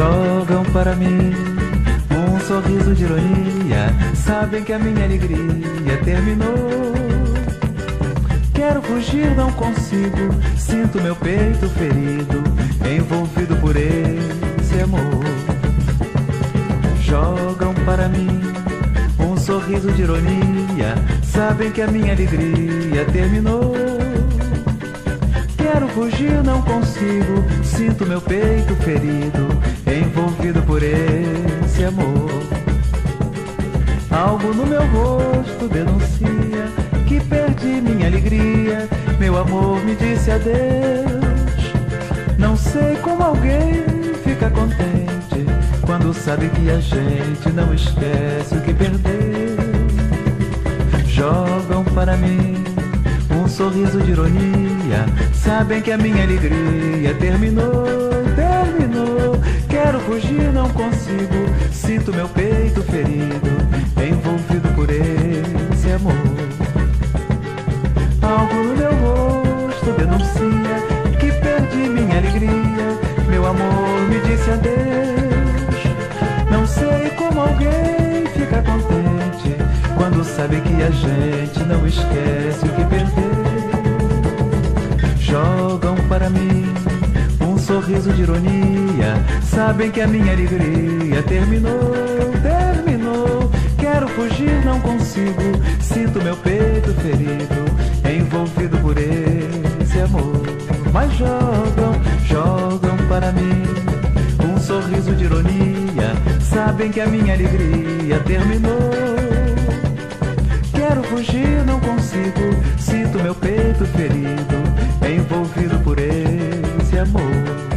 Jogam para mim um sorriso de ironia, sabem que a minha alegria terminou. Quero fugir, não consigo, sinto meu peito ferido, envolvido por esse amor. Jogam para mim um sorriso de ironia, sabem que a minha alegria terminou. Quero fugir, não consigo, sinto meu peito ferido, envolvido por esse amor. Algo no meu rosto denuncia que perdi minha alegria, meu amor me disse adeus. Não sei como alguém fica contente quando sabe que a gente não esquece o que perdeu. Jogam para mim um sorriso de ironia, sabem que a minha alegria terminou, terminou. Quero fugir, não consigo, sinto meu peito ferido, envolvido por esse amor. Algo no meu rosto denuncia que perdi minha alegria, meu amor me disse adeus. Não sei como alguém fica contente quando sabe que a gente não esquece o que perdeu. Jogam para mim um sorriso de ironia, sabem que a minha alegria terminou, terminou. Quero fugir, não consigo, sinto meu peito ferido, envolvido por esse amor. Mas jogam para mim um sorriso de ironia, sabem que a minha alegria terminou. Quero fugir, não consigo, sinto meu peito ferido, envolvido por esse amor.